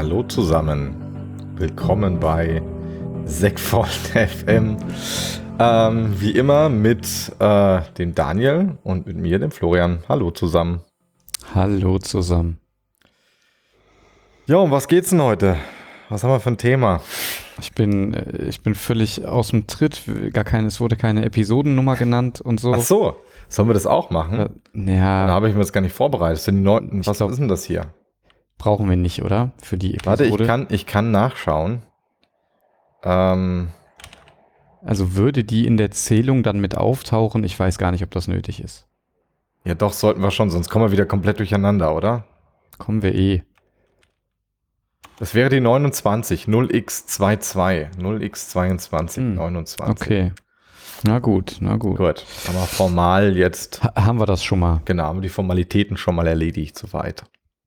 Hallo zusammen, willkommen bei Segfold FM. Wie immer mit dem Daniel und mit mir, dem Florian. Hallo zusammen. Hallo zusammen. Ja, um was geht's denn heute? Was haben wir für ein Thema? Ich bin völlig aus dem Tritt. Es wurde keine Episodennummer genannt und Ach so. so, sollen wir das auch machen? Dann Ja, habe ich mir das gar nicht vorbereitet. Das sind die ich was glaube, ist denn das hier? brauchen wir nicht, oder? Für die Warte, Episode. ich kann nachschauen. Ähm, Also würde die in der Zählung dann mit auftauchen? Ich weiß gar nicht, ob das nötig ist. ja doch, sollten wir schon, sonst kommen wir wieder komplett durcheinander, oder? Kommen wir eh. Das wäre die 29, 0x22, 0x22, 29. Okay. Na gut, na gut. Gut, haben wir formal jetzt, Haben wir das schon mal? genau, haben wir die Formalitäten schon mal erledigt, soweit.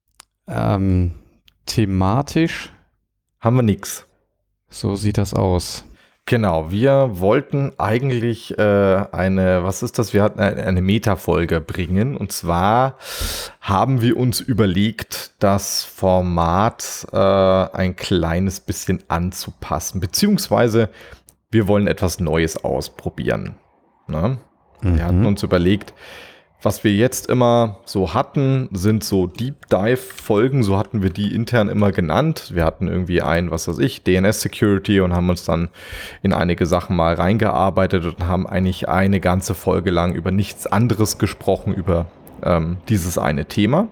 Thematisch, Haben wir nix. so sieht das aus. Genau, wir wollten eigentlich was ist das? Wir hatten eine Meta-Folge bringen. Und zwar haben wir uns überlegt, das Format ein kleines bisschen anzupassen. Beziehungsweise wir wollen etwas Neues ausprobieren. Ne? Wir hatten uns überlegt, was wir jetzt immer so hatten, sind so Deep Dive Folgen, so hatten wir die intern immer genannt. Wir hatten irgendwie was weiß ich, DNS Security und haben uns dann in einige Sachen mal reingearbeitet und haben eigentlich eine ganze Folge lang über nichts anderes gesprochen, über dieses eine Thema.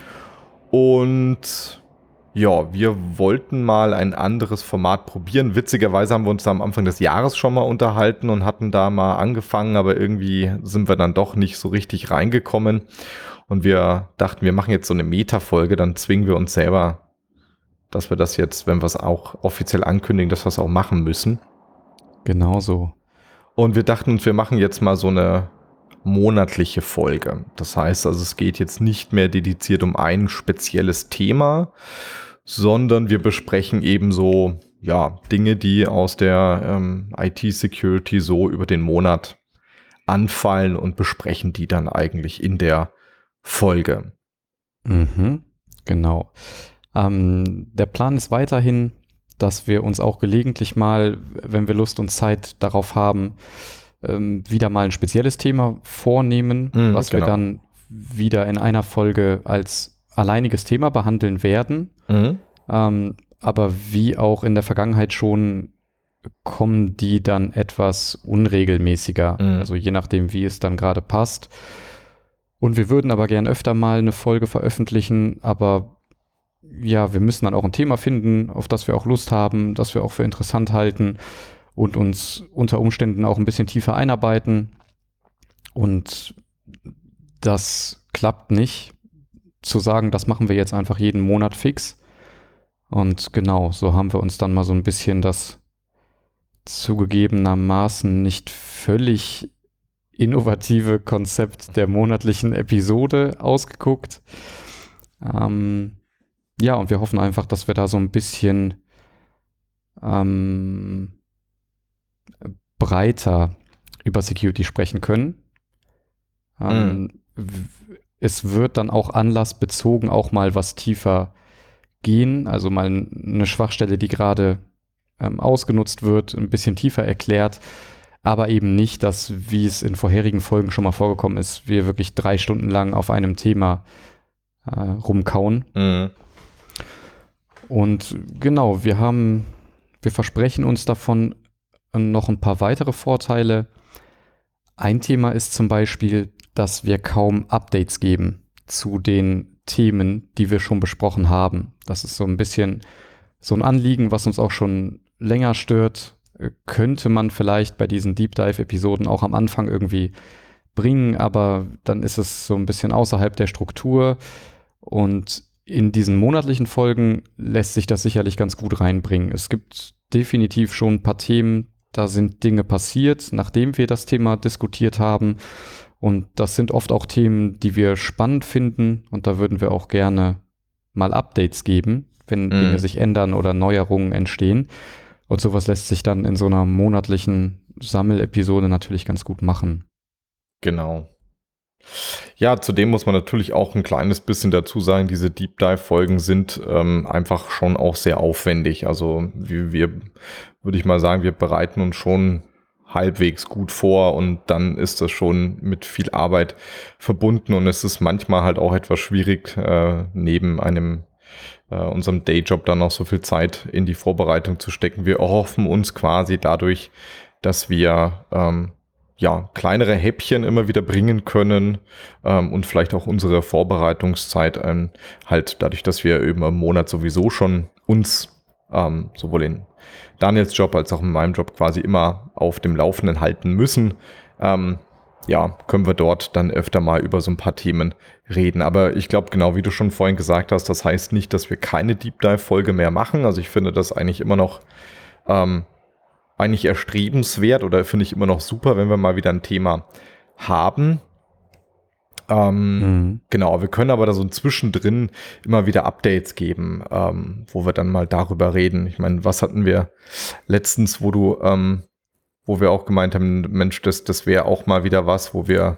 Und ja, wir wollten mal ein anderes Format probieren. Witzigerweise haben wir uns da am Anfang des Jahres schon mal unterhalten und hatten da mal angefangen, aber irgendwie sind wir dann doch nicht so richtig reingekommen. Und wir dachten, wir machen jetzt so eine Meta-Folge, dann zwingen wir uns selber, dass wir das jetzt, wenn wir es auch offiziell ankündigen, dass wir es auch machen müssen. Genau so. Und wir dachten uns, wir machen jetzt mal so eine monatliche Folge. Das heißt also, es geht jetzt nicht mehr dediziert um ein spezielles Thema, sondern wir besprechen eben so, ja, Dinge, die aus der IT-Security so über den Monat anfallen und besprechen die dann eigentlich in der Folge. Genau. Der Plan ist weiterhin, dass wir uns auch gelegentlich mal, wenn wir Lust und Zeit darauf haben, wieder mal ein spezielles Thema vornehmen, was wir dann wieder in einer Folge als alleiniges Thema behandeln werden. Aber wie auch in der Vergangenheit schon, kommen die dann etwas unregelmäßiger, also je nachdem, wie es dann gerade passt. Und wir würden aber gern öfter mal eine Folge veröffentlichen, aber ja, wir müssen dann auch ein Thema finden, auf das wir auch Lust haben, das wir auch für interessant halten und uns unter Umständen auch ein bisschen tiefer einarbeiten. Und das klappt nicht, zu sagen, das machen wir jetzt einfach jeden Monat fix. Und genau, so haben wir uns dann mal so ein bisschen das zugegebenermaßen nicht völlig innovative Konzept der monatlichen Episode ausgeguckt. Ja, und wir hoffen einfach, dass wir da so ein bisschen breiter über Security sprechen können. Es wird dann auch anlassbezogen auch mal was tiefer gehen, also mal eine Schwachstelle, die gerade ausgenutzt wird, ein bisschen tiefer erklärt, aber eben nicht, dass, wie es in vorherigen Folgen schon mal vorgekommen ist, wir wirklich 3 Stunden lang auf einem Thema rumkauen. Und genau, wir versprechen uns davon noch ein paar weitere Vorteile. Ein Thema ist zum Beispiel, dass wir kaum Updates geben zu den Themen, die wir schon besprochen haben. Das ist so ein bisschen so ein Anliegen, was uns auch schon länger stört. Könnte man vielleicht bei diesen Deep Dive-Episoden auch am Anfang irgendwie bringen, aber dann ist es so ein bisschen außerhalb der Struktur. Und in diesen monatlichen Folgen lässt sich das sicherlich ganz gut reinbringen. Es gibt definitiv schon ein paar Themen, da sind Dinge passiert, nachdem wir das Thema diskutiert haben. Und das sind oft auch Themen, die wir spannend finden. Und da würden wir auch gerne mal Updates geben, wenn Dinge sich ändern oder Neuerungen entstehen. Und sowas lässt sich dann in so einer monatlichen Sammelepisode natürlich ganz gut machen. Genau. Ja, zudem muss man natürlich auch ein kleines bisschen dazu sagen, diese Deep Dive-Folgen sind einfach schon auch sehr aufwendig. Also würde ich mal sagen, wir bereiten uns schon halbwegs gut vor und dann ist das schon mit viel Arbeit verbunden und es ist manchmal halt auch etwas schwierig, neben unserem Dayjob dann noch so viel Zeit in die Vorbereitung zu stecken. Wir erhoffen uns quasi dadurch, dass wir ja, kleinere Häppchen immer wieder bringen können und vielleicht auch unsere Vorbereitungszeit halt dadurch, dass wir eben im Monat sowieso schon uns sowohl in Daniels Job als auch in meinem Job quasi immer auf dem Laufenden halten müssen, ja, können wir dort dann öfter mal über so ein paar Themen reden. Aber ich glaube, genau wie du schon vorhin gesagt hast, das heißt nicht, dass wir keine Deep Dive-Folge mehr machen. Also ich finde das eigentlich immer noch eigentlich erstrebenswert oder finde ich immer noch super, wenn wir mal wieder ein Thema haben. Genau, wir können aber da so zwischendrin immer wieder Updates geben, wo wir dann mal darüber reden. Ich meine, was hatten wir letztens, wo wir auch gemeint haben, Mensch, das wäre auch mal wieder was, wo wir,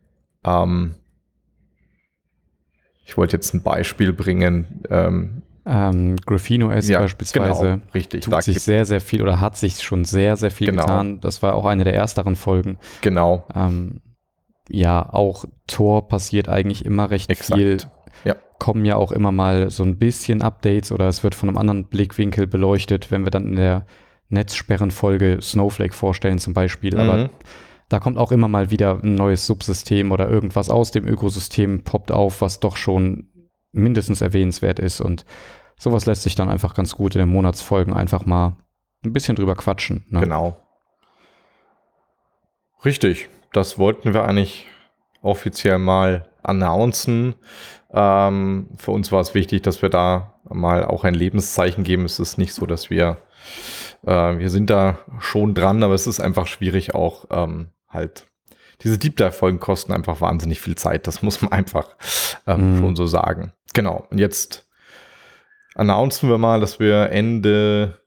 ich wollte jetzt ein Beispiel bringen. Graphene OS Ja, beispielsweise genau, richtig. tut sich sehr, sehr viel oder hat sich schon sehr, sehr viel Genau. getan. Das war auch eine der ersteren Folgen. Genau, Ja, auch Tor passiert eigentlich immer recht viel. exakt. Ja, Kommen ja auch immer mal so ein bisschen Updates oder es wird von einem anderen Blickwinkel beleuchtet, wenn wir dann in der Netzsperrenfolge Snowflake vorstellen zum Beispiel. Aber da kommt auch immer mal wieder ein neues Subsystem oder irgendwas aus dem Ökosystem poppt auf, was doch schon mindestens erwähnenswert ist. Und sowas lässt sich dann einfach ganz gut in den Monatsfolgen einfach mal ein bisschen drüber quatschen. Ne? genau. Richtig. Das wollten wir eigentlich offiziell mal announcen. Für uns war es wichtig, dass wir da mal auch ein Lebenszeichen geben. Es ist nicht so, dass wir sind da schon dran, aber es ist einfach schwierig auch halt. Diese Deep Dive-Folgen kosten einfach wahnsinnig viel Zeit. Das muss man einfach schon so sagen. Genau. Und jetzt announcen wir mal, dass wir Ende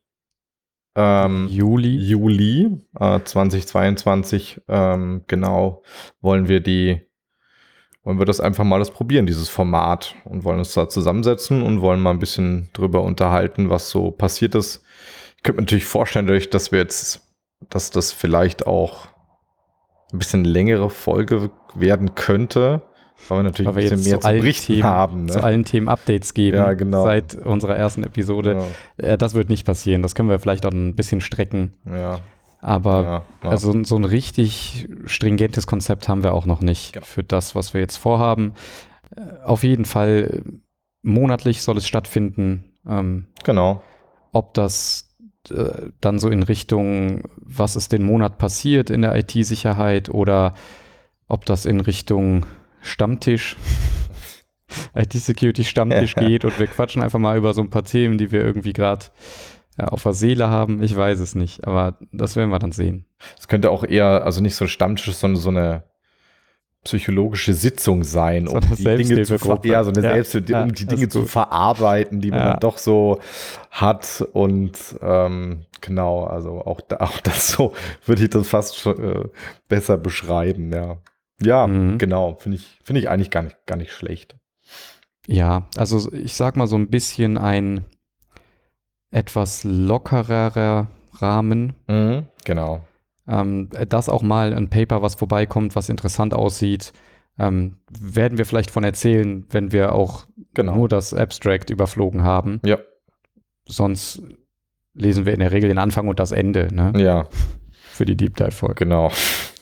Juli 2022 genau wollen wir das einfach mal probieren, dieses Format, und wollen uns da zusammensetzen und wollen mal ein bisschen drüber unterhalten, was so passiert ist. Ich könnte mir natürlich vorstellen, dadurch, dass das vielleicht auch ein bisschen längere Folge werden könnte, weil wir natürlich Weil wir ein bisschen jetzt mehr zu berichten haben. Ne? zu allen Themen Updates geben Ja, genau. seit unserer ersten Episode. Genau. Das wird nicht passieren. Das können wir vielleicht auch ein bisschen strecken. Ja. Aber also so ein richtig stringentes Konzept haben wir auch noch nicht für das, was wir jetzt vorhaben. Auf jeden Fall monatlich soll es stattfinden. Genau. Ob das dann so in Richtung, was ist den Monat passiert in der IT-Sicherheit oder ob das in Richtung Stammtisch, IT-Security-Stammtisch geht und wir quatschen einfach mal über so ein paar Themen, die wir irgendwie gerade auf der Seele haben. Ich weiß es nicht, aber das werden wir dann sehen. Es könnte auch eher, also nicht so ein Stammtisch, sondern so eine psychologische Sitzung sein, So um eine die Dinge Selbsthilfegruppe. um die Dinge zu verarbeiten, die man dann doch so hat. Und genau, also auch das so würde ich das fast schon, besser beschreiben, ja. Ja, genau, finde ich eigentlich gar nicht schlecht. Ja, also ich sag mal so ein bisschen ein etwas lockerer Rahmen. Genau. Das auch mal ein Paper, was vorbeikommt, was interessant aussieht, werden wir vielleicht von erzählen, wenn wir auch nur das Abstract überflogen haben. Ja. Sonst lesen wir in der Regel den Anfang und das Ende, ne? Ja. Für die Deep Dive-Folge. Genau.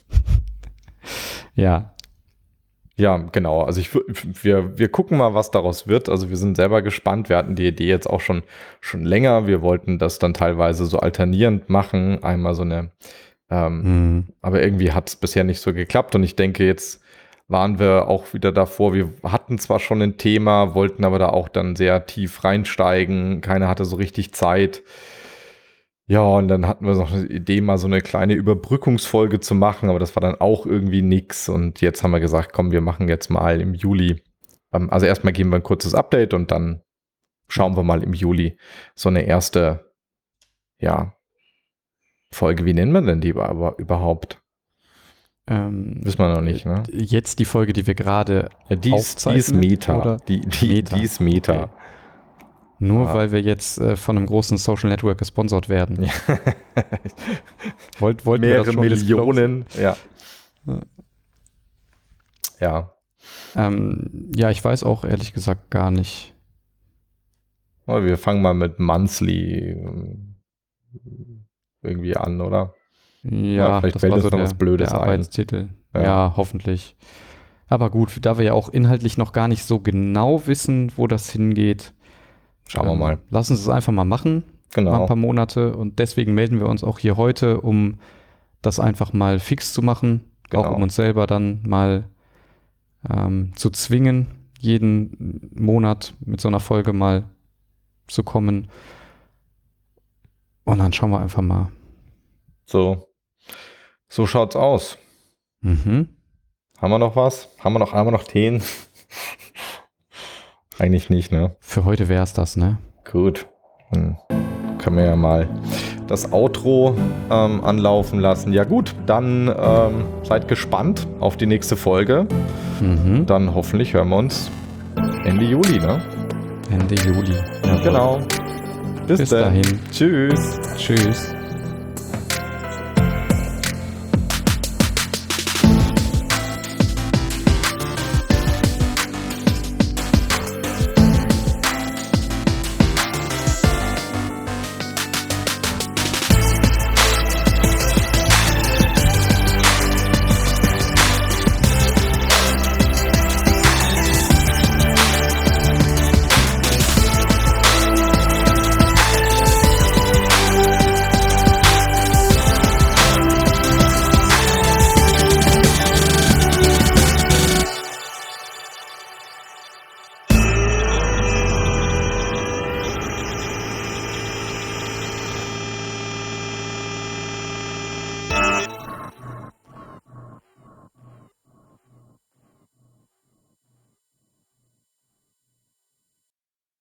Ja. Ja, genau. Also wir gucken mal, was daraus wird. Also wir sind selber gespannt. Wir hatten die Idee jetzt auch schon länger. Wir wollten das dann teilweise so alternierend machen. Einmal so eine, aber irgendwie hat es bisher nicht so geklappt. Und ich denke, jetzt waren wir auch wieder davor. Wir hatten zwar schon ein Thema, wollten aber da auch dann sehr tief reinsteigen. Keiner hatte so richtig Zeit. Ja, und dann hatten wir noch eine Idee, mal so eine kleine Überbrückungsfolge zu machen, aber das war dann auch irgendwie nix. Und jetzt haben wir gesagt, komm, wir machen jetzt mal im Juli. Also erstmal geben wir ein kurzes Update und dann schauen wir mal im Juli so eine erste, ja, Folge. Wie nennen wir denn die aber überhaupt? Wissen wir noch nicht, ne? Jetzt die Folge, die wir gerade Die ist Meta. oder? Die ist Meta. Okay. Nur weil wir jetzt von einem großen Social Network gesponsert werden. Ja. Wollten wir Mehrere das schon Millionen. Ja. Ja. Ja, ich weiß auch ehrlich gesagt gar nicht. Wir fangen mal mit Monthly irgendwie an, oder? Ja, vielleicht das fällt war uns so noch was Blödes der ein. Arbeitstitel. Ja. Ja, hoffentlich. Aber gut, da wir ja auch inhaltlich noch gar nicht so genau wissen, wo das hingeht, Schauen wir mal. Lass uns es einfach mal machen. Genau. Mal ein paar Monate. Und deswegen melden wir uns auch hier heute, um das einfach mal fix zu machen. Genau. Auch um uns selber dann mal zu zwingen, jeden Monat mit so einer Folge mal zu kommen. Und dann schauen wir einfach mal. So schaut's aus. Mhm. Haben wir noch was? Haben wir noch Themen? Eigentlich nicht, ne? Für heute wäre es das, ne? Gut. Können wir ja mal das Outro anlaufen lassen. Ja gut, dann seid gespannt auf die nächste Folge. Mhm. Dann hoffentlich hören wir uns Ende Juli, ne? Ende Juli. Genau. Bis dahin. Tschüss. Tschüss.